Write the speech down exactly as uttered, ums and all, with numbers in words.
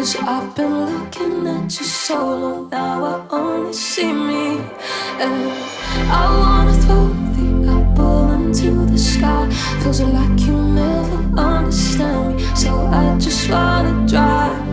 'Cause I've been looking at you so long, now I only see me. And I wanna throw the apple into the sky. Feels like you never understand me, so I just wanna drive